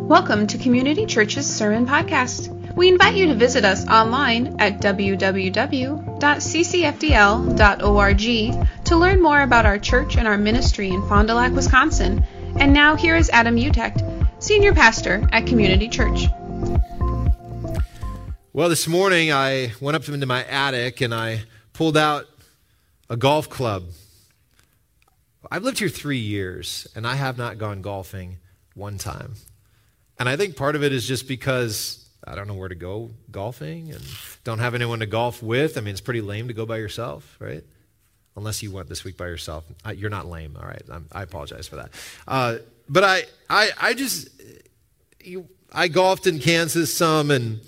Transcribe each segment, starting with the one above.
Welcome to Community Church's Sermon Podcast. We invite you to visit us online at www.ccfdl.org to learn more about our church and our ministry in Fond du Lac, Wisconsin. And now here is Adam Utecht, Senior Pastor at Community Church. Well, this morning I went up into my attic and I pulled out a golf club. I've lived here 3 years and I have not gone golfing one time. And I think part of it is just because I don't know where to go golfing and don't have anyone to golf with. I mean, it's pretty lame to go by yourself, right? Unless you went this week by yourself. You're not lame, all right? I apologize for that. But I golfed in Kansas some, and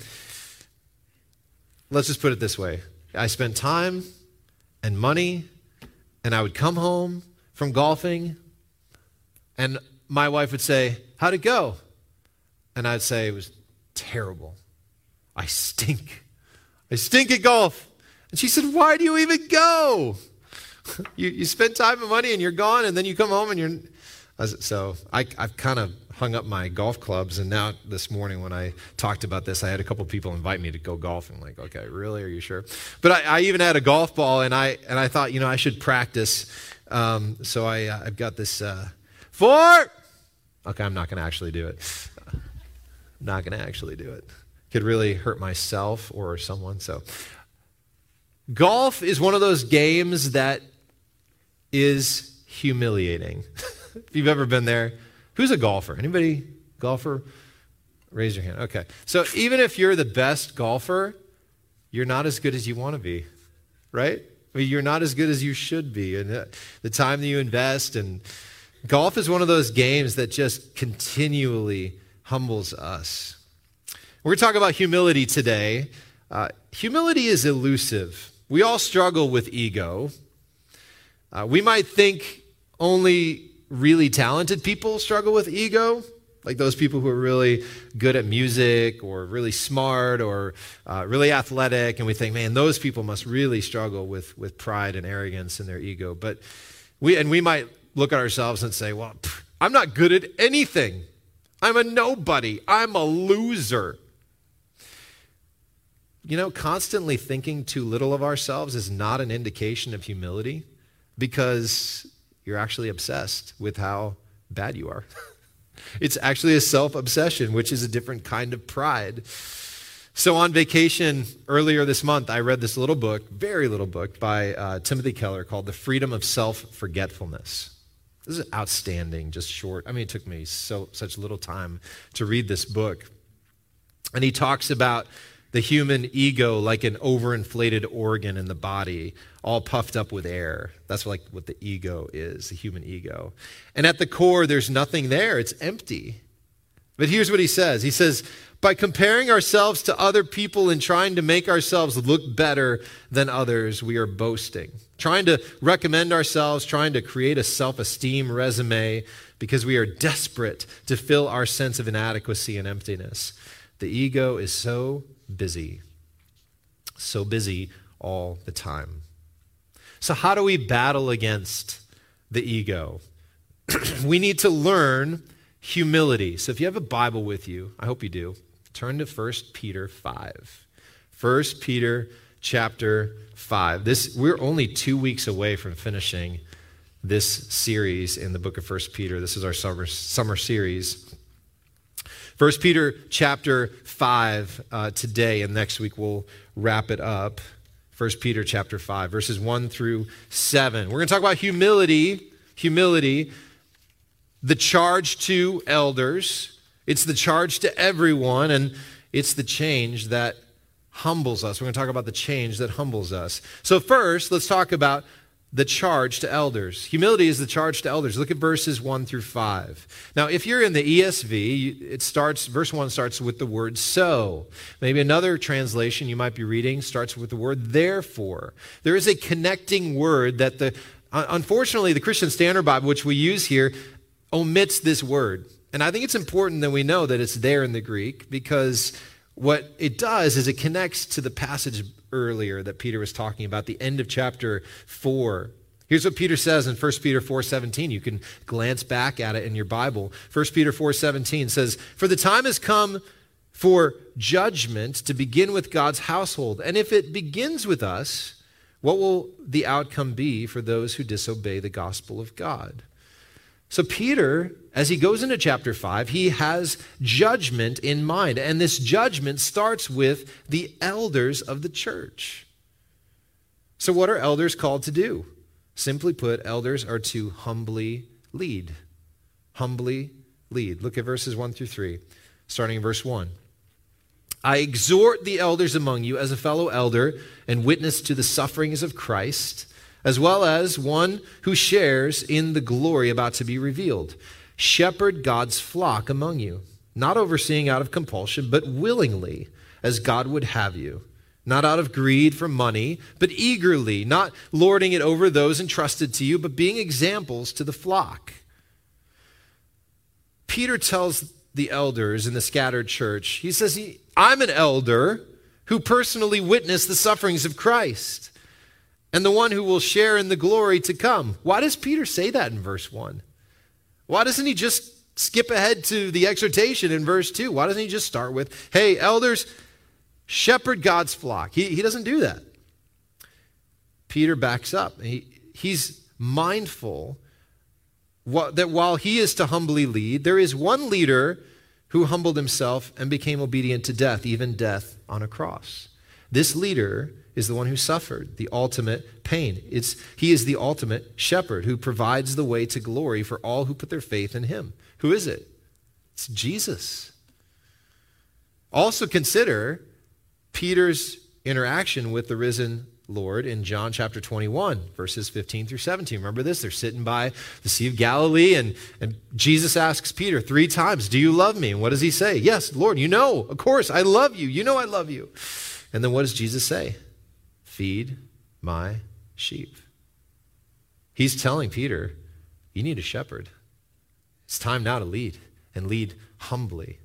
let's just put it this way. I spent time and money, and I would come home from golfing, and my wife would say, "How'd it go?" And I'd say, "It was terrible. I stink. I stink at golf." And she said, "Why do you even go? You spend time and money and you're gone, and then you come home and you're..." So I've kind of hung up my golf clubs, and now this morning when I talked about this, I had a couple people invite me to go golfing. Like, okay, really? Are you sure? But I even had a golf ball, and I thought, I should practice. So I've got this 4. Okay, I'm not going to actually do it. Not going to actually do it. Could really hurt myself or someone. So golf is one of those games that is humiliating. If you've ever been there, who's a golfer? Anybody golfer? Raise your hand. Okay. So even if you're the best golfer, you're not as good as you want to be, right? I mean, you're not as good as you should be. And the time that you invest, and golf is one of those games that just continually humbles us. We're going to talk about humility today. Humility is elusive. We all struggle with ego. We might think only really talented people struggle with ego, like those people who are really good at music or really smart or really athletic, and we think, man, those people must really struggle with pride and arrogance in their ego. But we might look at ourselves and say, well, I'm not good at anything. I'm a nobody. I'm a loser. Constantly thinking too little of ourselves is not an indication of humility, because you're actually obsessed with how bad you are. It's actually a self-obsession, which is a different kind of pride. So on vacation earlier this month, I read this little book, very little book, by Timothy Keller called The Freedom of Self-Forgetfulness. This is outstanding, just short. I mean, it took me such little time to read this book. And he talks about the human ego like an overinflated organ in the body, all puffed up with air. That's like what the ego is, the human ego. And at the core, there's nothing there. It's empty. But here's what he says. He says, by comparing ourselves to other people and trying to make ourselves look better than others, we are boasting. Trying to recommend ourselves, trying to create a self-esteem resume because we are desperate to fill our sense of inadequacy and emptiness. The ego is so busy all the time. So how do we battle against the ego? We need to learn humility. So if you have a Bible with you, I hope you do, turn to 1 Peter 5. 1 Peter chapter 5. We're only 2 weeks away from finishing this series in the book of 1 Peter. This is our summer series. 1 Peter chapter 5 today, and next week we'll wrap it up. 1 Peter chapter 5, verses 1 through 7. We're going to talk about humility, the charge to elders. It's the charge to everyone, and it's the change that humbles us. We're going to talk about the change that humbles us. So first, let's talk about the charge to elders. Humility is the charge to elders. Look at verses 1 through 5. Now, if you're in the ESV, verse 1 starts with the word so. Maybe another translation you might be reading starts with the word therefore. There is a connecting word that unfortunately, the Christian Standard Bible, which we use here, omits this word. And I think it's important that we know that it's there in the Greek, because what it does is it connects to the passage earlier that Peter was talking about, the end of chapter 4. Here's what Peter says in 1 Peter 4:17. You can glance back at it in your Bible. 1 Peter 4:17 says, "For the time has come for judgment to begin with God's household. And if it begins with us, what will the outcome be for those who disobey the gospel of God?" So Peter, as he goes into chapter 5, he has judgment in mind. And this judgment starts with the elders of the church. So what are elders called to do? Simply put, elders are to humbly lead. Humbly lead. Look at verses 1 through 3, starting in verse 1. "I exhort the elders among you as a fellow elder and witness to the sufferings of Christ, as well as one who shares in the glory about to be revealed. Shepherd God's flock among you, not overseeing out of compulsion, but willingly, as God would have you, not out of greed for money, but eagerly, not lording it over those entrusted to you, but being examples to the flock." Peter tells the elders in the scattered church, he says, I'm an elder who personally witnessed the sufferings of Christ and the one who will share in the glory to come. Why does Peter say that in verse 1? Why doesn't he just skip ahead to the exhortation in verse 2? Why doesn't he just start with, hey, elders, shepherd God's flock? He doesn't do that. Peter backs up. He's mindful that while he is to humbly lead, there is one leader who humbled himself and became obedient to death, even death on a cross. This leader is the one who suffered the ultimate pain. He is the ultimate shepherd who provides the way to glory for all who put their faith in him. Who is it? It's Jesus. Also consider Peter's interaction with the risen Lord in John chapter 21, verses 15 through 17. Remember this? They're sitting by the Sea of Galilee, and Jesus asks Peter 3 times, "Do you love me?" And what does he say? "Yes, Lord, you know, of course, I love you. You know I love you." And then what does Jesus say? "Feed my sheep." He's telling Peter, you need a shepherd. It's time now to lead, and lead humbly.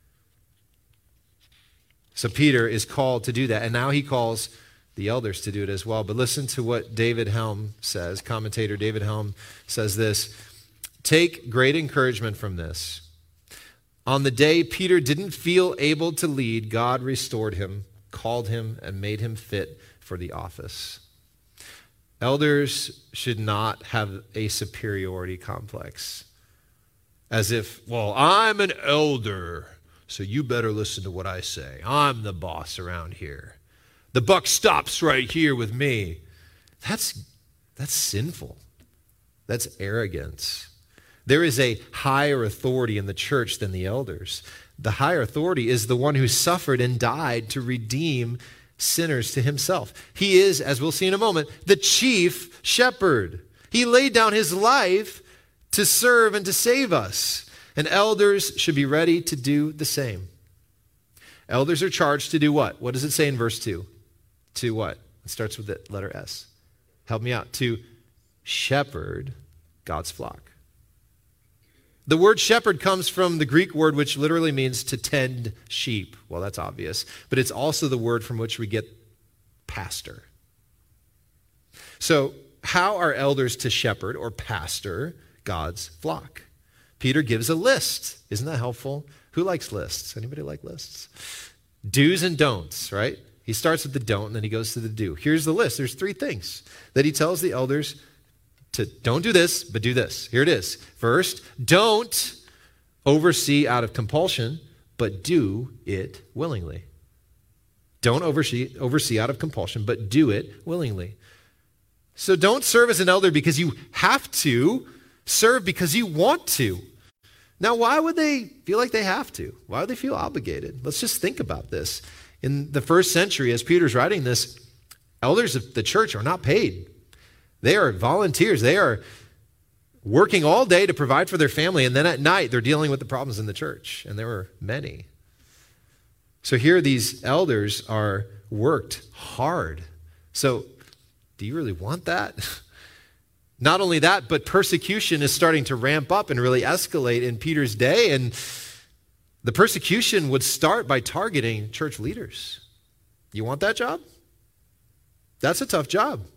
So Peter is called to do that, and now he calls the elders to do it as well. But listen to what David Helm says. Commentator David Helm says this: "Take great encouragement from this. On the day Peter didn't feel able to lead, God restored him, called him, and made him fit for the office." Elders should not have a superiority complex. As if, well, I'm an elder, so you better listen to what I say. I'm the boss around here. The buck stops right here with me. That's sinful. That's arrogance. There is a higher authority in the church than the elders. The higher authority is the one who suffered and died to redeem sinners to himself. He is, as we'll see in a moment, the chief shepherd. He laid down his life to serve and to save us. And elders should be ready to do the same. Elders are charged to do what? What does it say in verse 2? To what? It starts with the letter S. Help me out. To shepherd God's flock. The word shepherd comes from the Greek word which literally means to tend sheep. Well, that's obvious. But it's also the word from which we get pastor. So how are elders to shepherd or pastor God's flock? Peter gives a list. Isn't that helpful? Who likes lists? Anybody like lists? Do's and don'ts, right? He starts with the don't, and then he goes to the do. Here's the list. There's 3 things that he tells the elders to don't do this, but do this. Here it is. First, don't oversee out of compulsion, but do it willingly. Don't oversee out of compulsion, but do it willingly. So don't serve as an elder because you have to. Serve because you want to. Now, why would they feel like they have to? Why would they feel obligated? Let's just think about this. In the first century, as Peter's writing this, elders of the church are not paid. They are volunteers. They are working all day to provide for their family, and then at night they're dealing with the problems in the church, and there were many. So here these elders are worked hard. So do you really want that? Not only that, but persecution is starting to ramp up and really escalate in Peter's day, and the persecution would start by targeting church leaders. You want that job? That's a tough job.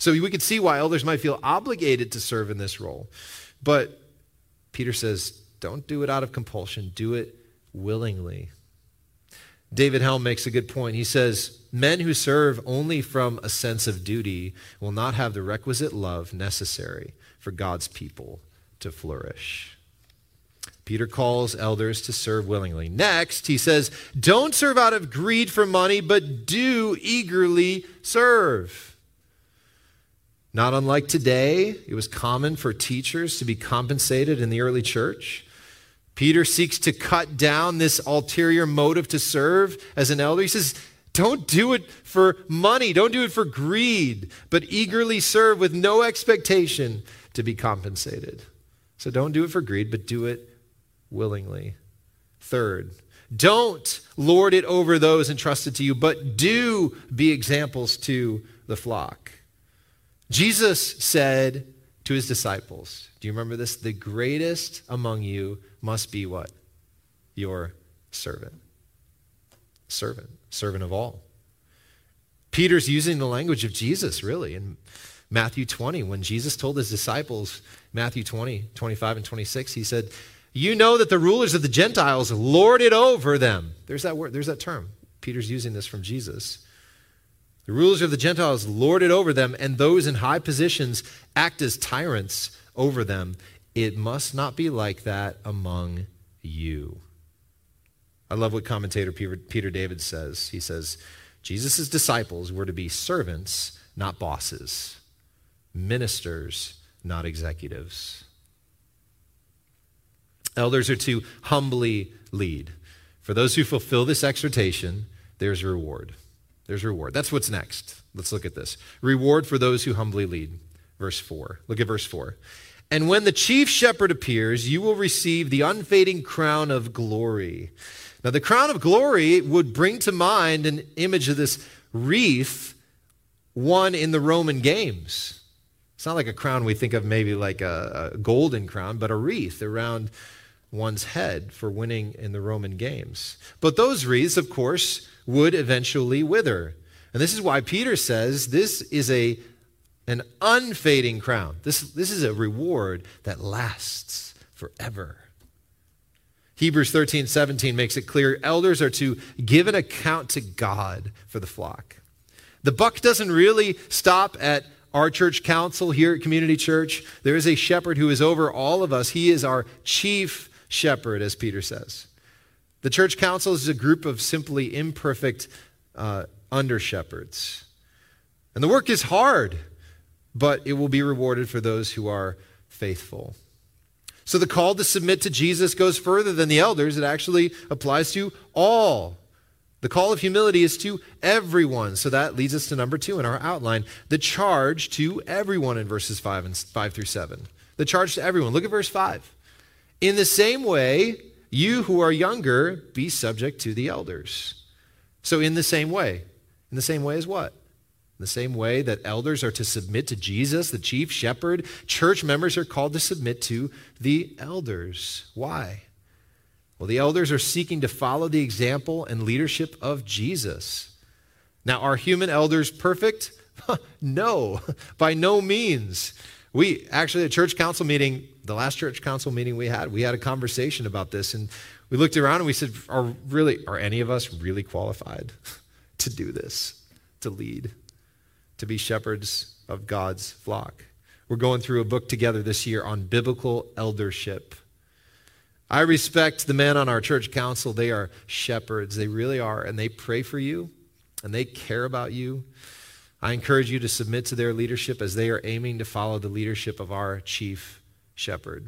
So we could see why elders might feel obligated to serve in this role. But Peter says, don't do it out of compulsion. Do it willingly. David Helm makes a good point. He says, men who serve only from a sense of duty will not have the requisite love necessary for God's people to flourish. Peter calls elders to serve willingly. Next, he says, don't serve out of greed for money, but do eagerly serve. Not unlike today, it was common for teachers to be compensated in the early church. Peter seeks to cut down this ulterior motive to serve as an elder. He says, don't do it for money, don't do it for greed, but eagerly serve with no expectation to be compensated. So don't do it for greed, but do it willingly. Third, don't lord it over those entrusted to you, but do be examples to the flock. Jesus said to his disciples, do you remember this? The greatest among you must be what? Your servant. Servant of all. Peter's using the language of Jesus, really, in Matthew 20. When Jesus told his disciples, Matthew 20, 25 and 26, he said, you know that the rulers of the Gentiles lord it over them. There's that word, there's that term. Peter's using this from Jesus. The rulers of the Gentiles lord it over them, and those in high positions act as tyrants over them. It must not be like that among you. I love what commentator Peter David says. He says, Jesus' disciples were to be servants, not bosses, ministers, not executives. Elders are to humbly lead. For those who fulfill this exhortation, there's reward. There's reward. That's what's next. Let's look at this. Reward for those who humbly lead. Verse 4. Look at verse 4. And when the chief shepherd appears, you will receive the unfading crown of glory. Now, the crown of glory would bring to mind an image of this wreath won in the Roman games. It's not like a crown we think of maybe like a golden crown, but a wreath around one's head for winning in the Roman games. But those wreaths, of course, would eventually wither. And this is why Peter says this is an unfading crown. This is a reward that lasts forever. Hebrews 13:17 makes it clear elders are to give an account to God for the flock. The buck doesn't really stop at our church council here at Community Church. There is a shepherd who is over all of us. He is our chief shepherd, as Peter says. The church council is a group of simply imperfect under-shepherds. And the work is hard, but it will be rewarded for those who are faithful. So the call to submit to Jesus goes further than the elders. It actually applies to all. The call of humility is to everyone. So that leads us to number 2 in our outline, the charge to everyone in verses 5 through 7. The charge to everyone. Look at verse 5. In the same way, you who are younger, be subject to the elders. So in the same way. In the same way as what? In the same way that elders are to submit to Jesus, the chief shepherd, church members are called to submit to the elders. Why? Well, the elders are seeking to follow the example and leadership of Jesus. Now, are human elders perfect? No, by no means. We actually, at church council meeting, the last church council meeting we had a conversation about this, and we looked around and we said, are any of us really qualified to do this, to lead, to be shepherds of God's flock? We're going through a book together this year on biblical eldership. I respect the men on our church council. They are shepherds. They really are, and they pray for you, and they care about you. I encourage you to submit to their leadership as they are aiming to follow the leadership of our chief shepherd.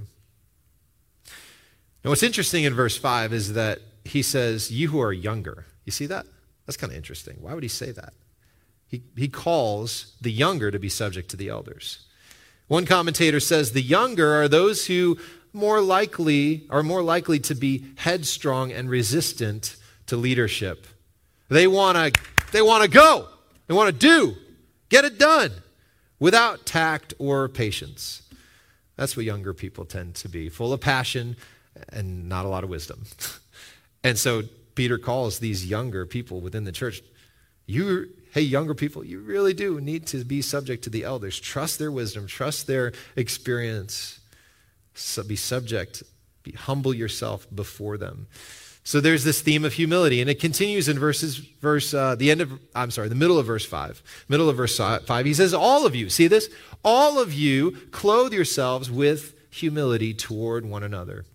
Now, what's interesting in verse 5 is that he says, you who are younger. You see that? That's kind of interesting. Why would he say that? He calls the younger to be subject to the elders. One commentator says the younger are those who are more likely to be headstrong and resistant to leadership. They want to go. They want to do. Get it done without tact or patience. That's what younger people tend to be, full of passion and not a lot of wisdom. And so Peter calls these younger people within the church, you're Hey, younger people, you really do need to be subject to the elders. Trust their wisdom, trust their experience. So be subject, humble yourself before them. So there's this theme of humility, and it continues in the middle of verse 5. Middle of verse 5, he says, all of you, see this? All of you clothe yourselves with humility toward one another.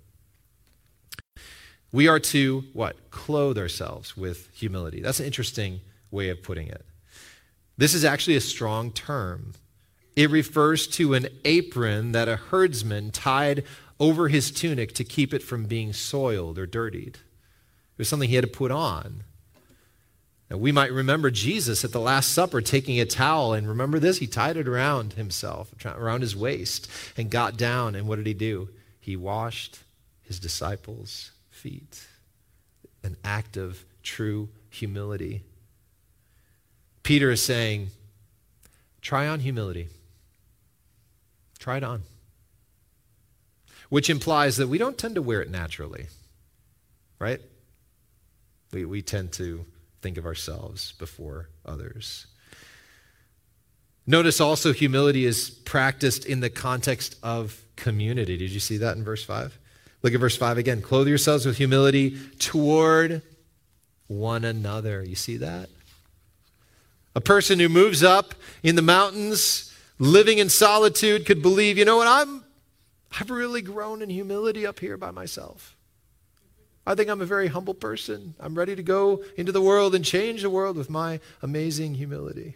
We are to, what? Clothe ourselves with humility. That's an interesting way of putting it. This is actually a strong term. It refers to an apron that a herdsman tied over his tunic to keep it from being soiled or dirtied. It was something he had to put on. Now, we might remember Jesus at the Last Supper taking a towel, and remember this? He tied it around himself, around his waist, and got down, and what did he do? He washed his disciples' feet. An act of true humility. Peter is saying, try on humility. Try it on. Which implies that we don't tend to wear it naturally, right? We tend to think of ourselves before others. Notice also humility is practiced in the context of community. Did you see that in verse 5? Look at verse 5 again. Clothe yourselves with humility toward one another. You see that? A person who moves up in the mountains, living in solitude, could believe, you know what, I've really grown in humility up here by myself. I think I'm a very humble person. I'm ready to go into the world and change the world with my amazing humility.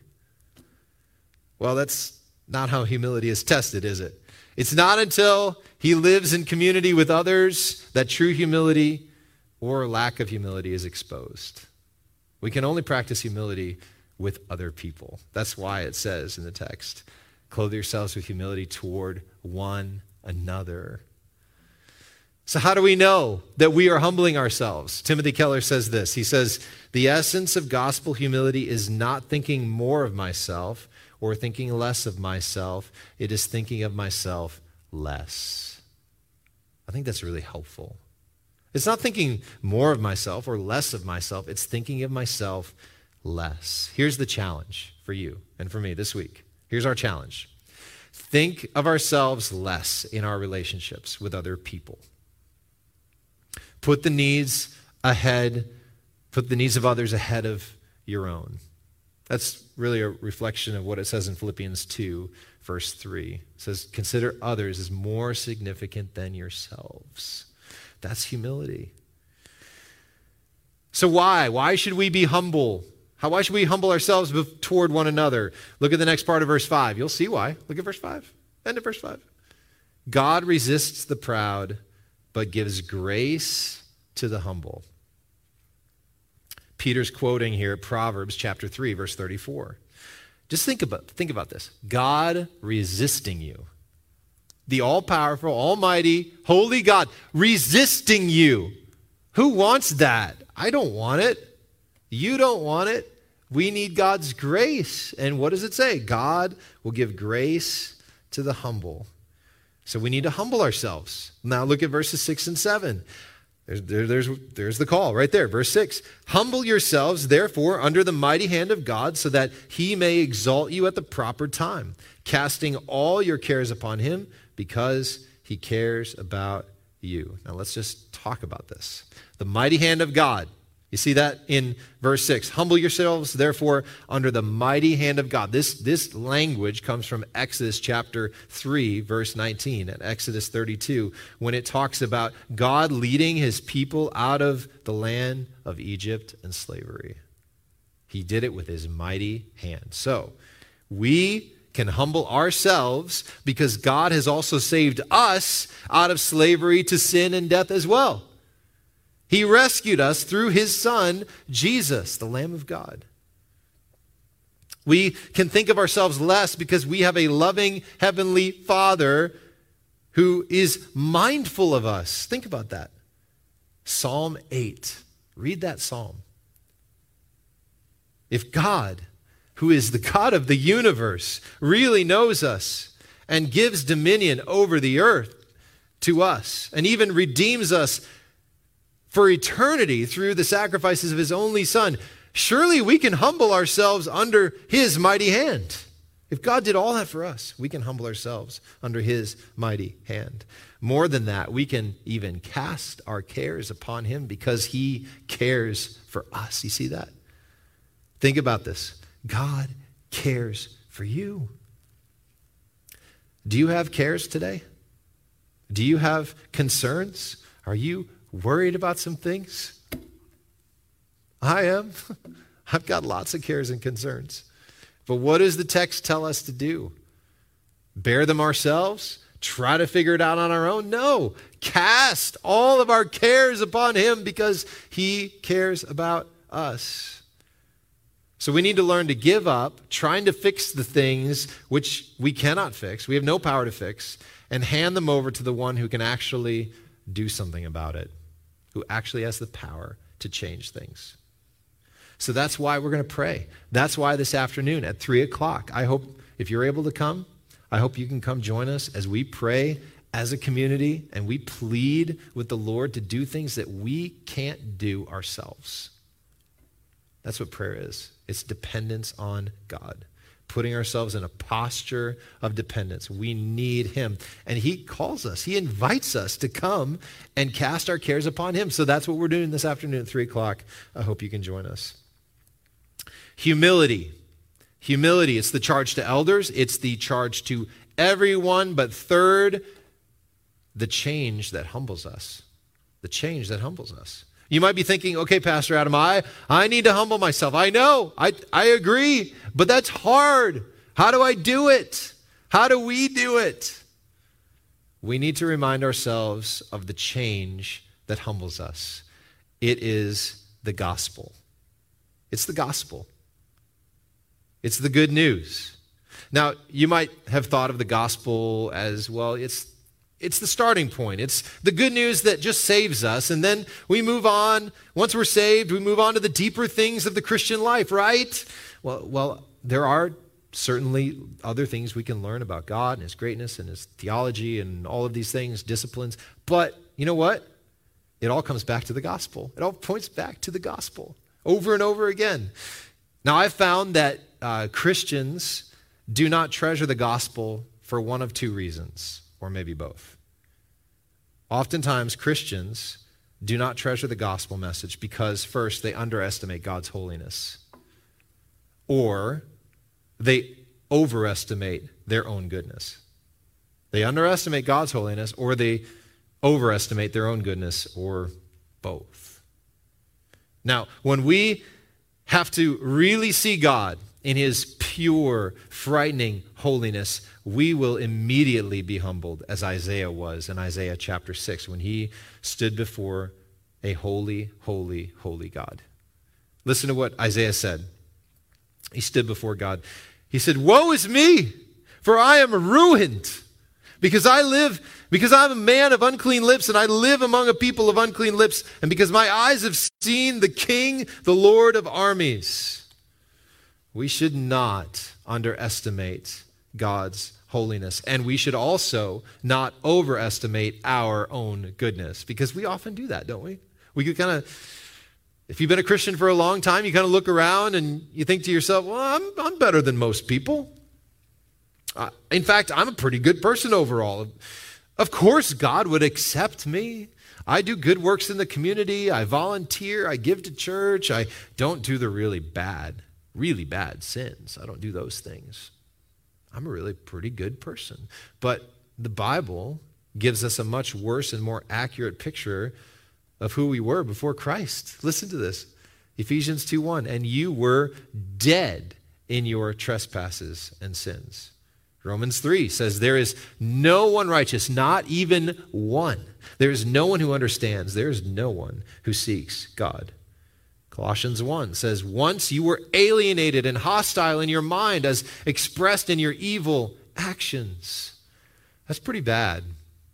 Well, that's not how humility is tested, is it? It's not until he lives in community with others that true humility or lack of humility is exposed. We can only practice humility with other people. That's why it says in the text, clothe yourselves with humility toward one another. So how do we know that we are humbling ourselves? Timothy Keller says this. He says, the essence of gospel humility is not thinking more of myself or thinking less of myself. It is thinking of myself less. I think that's really helpful. It's not thinking more of myself or less of myself. It's thinking of myself less. Here's the challenge for you and for me this week. Here's our challenge. Think of ourselves less in our relationships with other people. Put the needs of others ahead of your own. That's really a reflection of what it says in Philippians 2, verse 3. It says, consider others as more significant than yourselves. That's humility. So why? Why should we be humble? Why should we humble ourselves toward one another? Look at the next part of verse 5. You'll see why. Look at verse 5. End of verse 5. God resists the proud, but gives grace to the humble. Peter's quoting here Proverbs chapter 3, verse 34. Just think about this. God resisting you. The all-powerful, almighty, holy God resisting you. Who wants that? I don't want it. You don't want it. We need God's grace. And what does it say? God will give grace to the humble. So we need to humble ourselves. Now look at verses 6 and 7. There's the call right there. Verse 6. Humble yourselves, therefore, under the mighty hand of God, so that he may exalt you at the proper time, casting all your cares upon him, because he cares about you. Now let's just talk about this. The mighty hand of God. You see that in verse 6. Humble yourselves, therefore, under the mighty hand of God. This language comes from Exodus chapter 3, verse 19, and Exodus 32, when it talks about God leading his people out of the land of Egypt and slavery. He did it with his mighty hand. So we can humble ourselves because God has also saved us out of slavery to sin and death as well. He rescued us through his Son, Jesus, the Lamb of God. We can think of ourselves less because we have a loving heavenly Father who is mindful of us. Think about that. Psalm 8. Read that psalm. If God, who is the God of the universe, really knows us and gives dominion over the earth to us and even redeems us for eternity through the sacrifices of his only Son, Surely we can humble ourselves under his mighty hand. If God did all that for us, we can humble ourselves under his mighty hand. More than that, we can even cast our cares upon him because he cares for us. You see that? Think about this. God cares for you. Do you have cares today? Do you have concerns? Are you worried about some things? I am. I've got lots of cares and concerns. But what does the text tell us to do? Bear them ourselves? Try to figure it out on our own? No. Cast all of our cares upon him because he cares about us. So we need to learn to give up trying to fix the things which we cannot fix, we have no power to fix, and hand them over to the one who can actually do something about it, who actually has the power to change things. So that's why we're going to pray. That's why this afternoon at 3 o'clock, I hope if you're able to come, I hope you can come join us as we pray as a community and we plead with the Lord to do things that we can't do ourselves. That's what prayer is. It's dependence on God, putting ourselves in a posture of dependence. We need him. And he calls us. He invites us to come and cast our cares upon him. So that's what we're doing this afternoon at 3 o'clock. I hope you can join us. Humility. Humility. It's the charge to elders. It's the charge to everyone. But third, the change that humbles us. The change that humbles us. You might be thinking, okay, Pastor Adam, I need to humble myself. I know, I agree, but that's hard. How do I do it? How do we do it? We need to remind ourselves of the change that humbles us. It is the gospel. It's the gospel. It's the good news. Now, you might have thought of the gospel as, well, it's the starting point. It's the good news that just saves us. And then we move on. Once we're saved, we move on to the deeper things of the Christian life, right? Well, there are certainly other things we can learn about God and his greatness and his theology and all of these things, disciplines. But you know what? It all comes back to the gospel. It all points back to the gospel over and over again. Now, I've found that Christians do not treasure the gospel for one of two reasons, or maybe both. Oftentimes, Christians do not treasure the gospel message because, first, they underestimate God's holiness, or they overestimate their own goodness. They underestimate God's holiness, or they overestimate their own goodness, or both. Now, when we have to really see God in his pure, frightening holiness, we will immediately be humbled, as Isaiah was in Isaiah chapter 6, when he stood before a holy, holy, holy God. Listen to what Isaiah said. He stood before God. He said, "Woe is me, for I am ruined, because I'm a man of unclean lips, and I live among a people of unclean lips, and because my eyes have seen the King, the Lord of armies." We should not underestimate God's holiness, and we should also not overestimate our own goodness, because we often do that, don't we? We could kind of, if you've been a Christian for a long time, you kind of look around and you think to yourself, well, I'm better than most people. In fact, I'm a pretty good person overall. Of course, God would accept me. I do good works in the community. I volunteer. I give to church. I don't do the really bad sins. I don't do those things. I'm a really pretty good person. But the Bible gives us a much worse and more accurate picture of who we were before Christ. Listen to this. Ephesians 2:1, "And you were dead in your trespasses and sins." Romans 3 says, "There is no one righteous, not even one. There is no one who understands. There is no one who seeks God." Colossians 1 says, "Once you were alienated and hostile in your mind as expressed in your evil actions." That's pretty bad.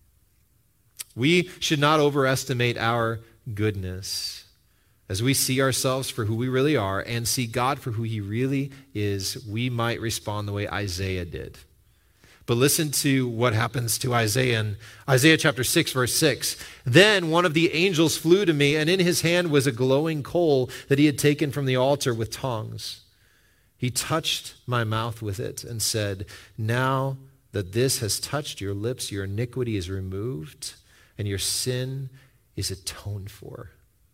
We should not overestimate our goodness. As we see ourselves for who we really are and see God for who he really is, we might respond the way Isaiah did. But listen to what happens to Isaiah in Isaiah chapter 6, verse 6. Then one of the angels flew to me, and in his hand was a glowing coal that he had taken from the altar with tongs. He touched my mouth with it and said, now that this has touched your lips, your iniquity is removed, and your sin is atoned for.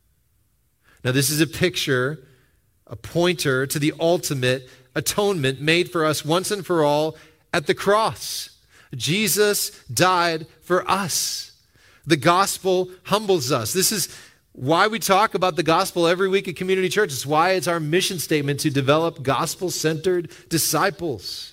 Now this is a picture, a pointer to the ultimate atonement made for us once and for all at the cross. Jesus died for us. The gospel humbles us. This is why we talk about the gospel every week at Community Church. It's why it's our mission statement to develop gospel-centered disciples.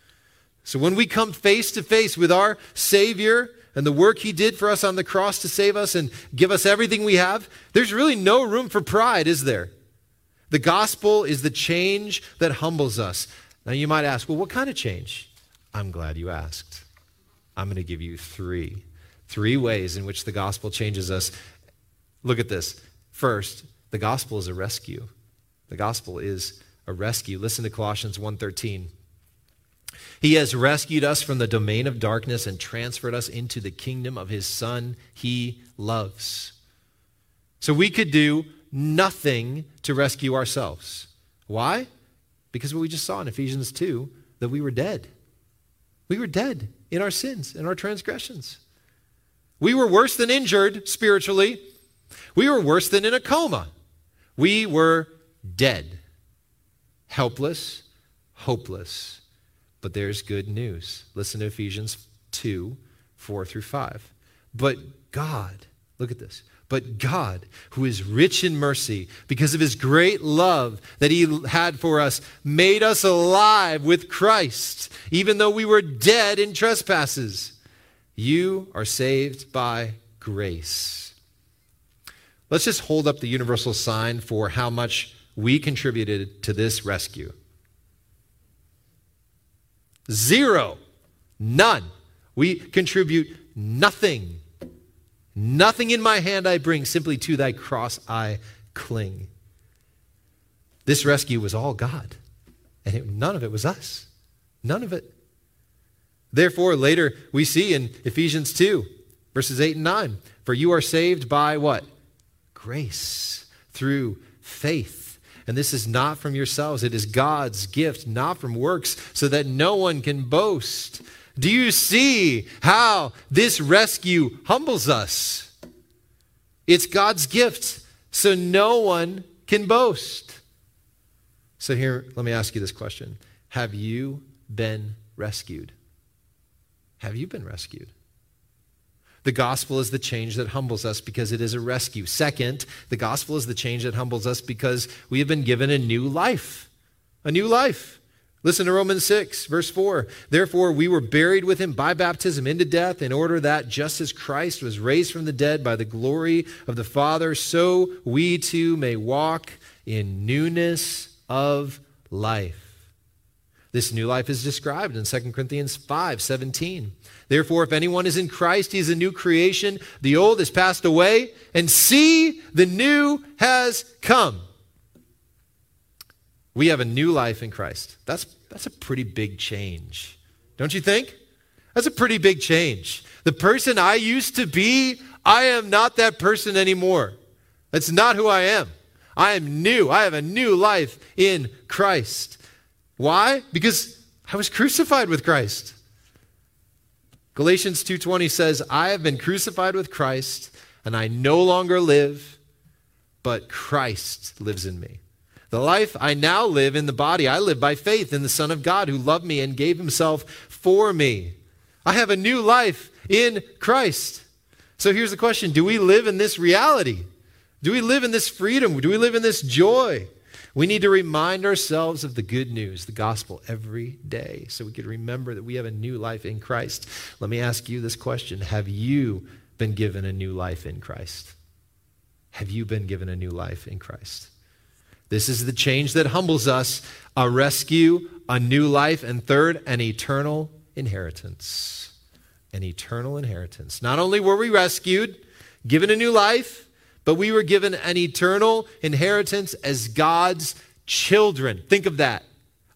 So when we come face to face with our Savior and the work he did for us on the cross to save us and give us everything we have, there's really no room for pride, is there? The gospel is the change that humbles us. Now you might ask, well, what kind of change? I'm glad you asked. I'm going to give you three ways in which the gospel changes us. Look at this. First, the gospel is a rescue. The gospel is a rescue. Listen to Colossians 1:13. He has rescued us from the domain of darkness and transferred us into the kingdom of his Son he loves. So we could do nothing to rescue ourselves. Why? Because what we just saw in Ephesians 2, that we were dead. We were dead in our sins and our transgressions. We were worse than injured spiritually. We were worse than in a coma. We were dead, helpless, hopeless. But there's good news. Listen to Ephesians 2, 4 through 5. But God, look at this. But God, who is rich in mercy, because of his great love that he had for us, made us alive with Christ, even though we were dead in trespasses. You are saved by grace. Let's just hold up the universal sign for how much we contributed to this rescue. 0. None. We contribute nothing. Nothing in my hand I bring, simply to thy cross I cling. This rescue was all God, and none of it was us. None of it. Therefore, later we see in Ephesians 2, verses 8 and 9, for you are saved by what? Grace, through faith. And this is not from yourselves. It is God's gift, not from works, so that no one can boast. Do you see how this rescue humbles us? It's God's gift, so no one can boast. So here, let me ask you this question. Have you been rescued? Have you been rescued? The gospel is the change that humbles us because it is a rescue. Second, the gospel is the change that humbles us because we have been given a new life. A new life. Listen to Romans 6, verse 4. Therefore, we were buried with him by baptism into death, in order that just as Christ was raised from the dead by the glory of the Father, so we too may walk in newness of life. This new life is described in 2 Corinthians 5:17. Therefore, if anyone is in Christ, he is a new creation. The old has passed away, and see, the new has come. We have a new life in Christ. That's a pretty big change. Don't you think? That's a pretty big change. The person I used to be, I am not that person anymore. That's not who I am. I am new. I have a new life in Christ. Why? Because I was crucified with Christ. Galatians 2:20 says, I have been crucified with Christ, and I no longer live, but Christ lives in me. The life I now live in the body, I live by faith in the Son of God who loved me and gave himself for me. I have a new life in Christ. So here's the question. Do we live in this reality? Do we live in this freedom? Do we live in this joy? We need to remind ourselves of the good news, the gospel, every day so we can remember that we have a new life in Christ. Let me ask you this question. Have you been given a new life in Christ? Have you been given a new life in Christ? This is the change that humbles us, a rescue, a new life, and third, an eternal inheritance. An eternal inheritance. Not only were we rescued, given a new life, but we were given an eternal inheritance as God's children. Think of that.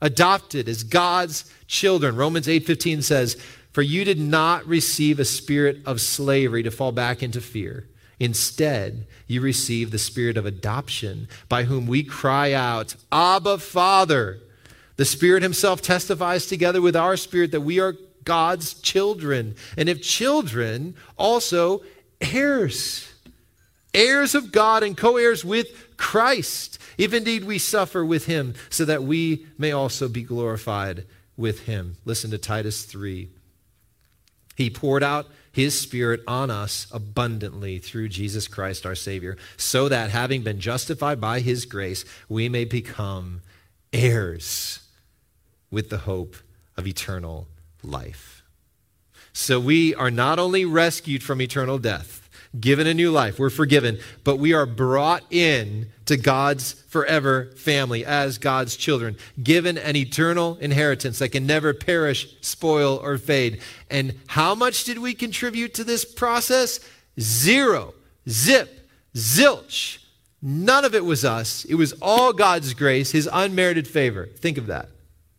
adopted as God's children. Romans 8:15 says, "For you did not receive a spirit of slavery to fall back into fear. Instead, you received the spirit of adoption, by whom we cry out, 'Abba, Father.' The Spirit himself testifies together with our spirit that we are God's children. And if children, also heirs. Heirs of God and co-heirs with Christ, if indeed we suffer with him, so that we may also be glorified with him." Listen to Titus 3. "He poured out his Spirit on us abundantly through Jesus Christ our Savior, so that having been justified by his grace, we may become heirs with the hope of eternal life." So we are not only rescued from eternal death, given a new life, we're forgiven, but we are brought in to God's forever family as God's children, given an eternal inheritance that can never perish, spoil, or fade. And how much did we contribute to this process? Zero. Zip. Zilch. None of it was us. It was all God's grace, his unmerited favor. Think of that.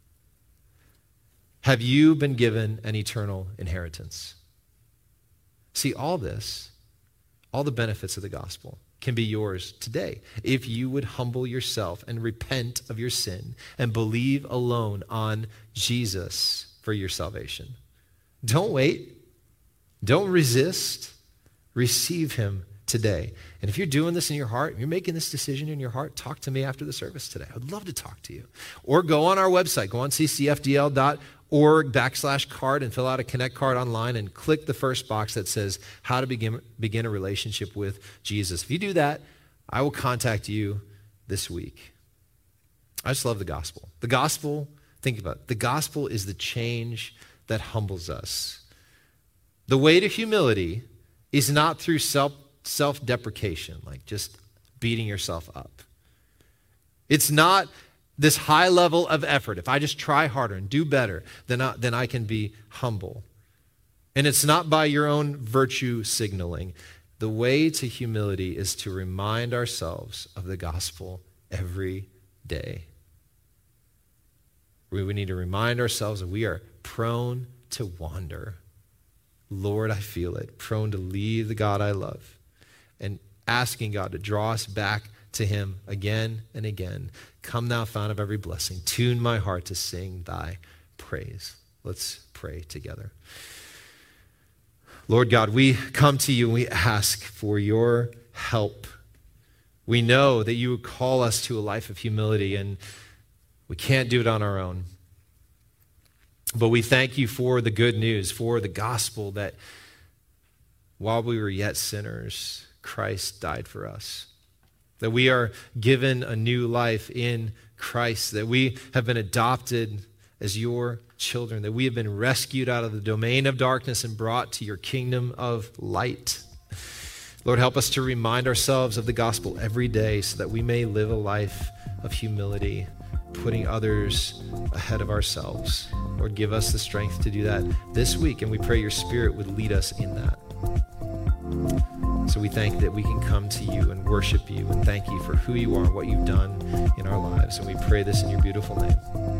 Have you been given an eternal inheritance? See, all this, all the benefits of the gospel can be yours today if you would humble yourself and repent of your sin and believe alone on Jesus for your salvation. Don't wait. Don't resist. Receive him today. And if you're doing this in your heart, you're making this decision in your heart, talk to me after the service today. I'd love to talk to you. Or go on our website, go on ccfdl.org/card and fill out a Connect card online and click the first box that says how to begin a relationship with Jesus. If you do that, I will contact you this week. I just love the gospel. The gospel, think about it. The gospel is the change that humbles us. The way to humility is not through self-deprecation, like just beating yourself up. It's not this high level of effort. If I just try harder and do better, then I can be humble. And it's not by your own virtue signaling. The way to humility is to remind ourselves of the gospel every day. We need to remind ourselves that we are prone to wander. Lord, I feel it. Prone to leave the God I love. And asking God to draw us back to him again and again. Come thou fount of every blessing. Tune my heart to sing thy praise. Let's pray together. Lord God, we come to you and we ask for your help. We know that you would call us to a life of humility, and we can't do it on our own. But we thank you for the good news, for the gospel that while we were yet sinners, Christ died for us. That we are given a new life in Christ, that we have been adopted as your children, that we have been rescued out of the domain of darkness and brought to your kingdom of light. Lord, help us to remind ourselves of the gospel every day so that we may live a life of humility, putting others ahead of ourselves. Lord, give us the strength to do that this week, and we pray your Spirit would lead us in that. So we thank that we can come to you and worship you and thank you for who you are and what you've done in our lives. And we pray this in your beautiful name.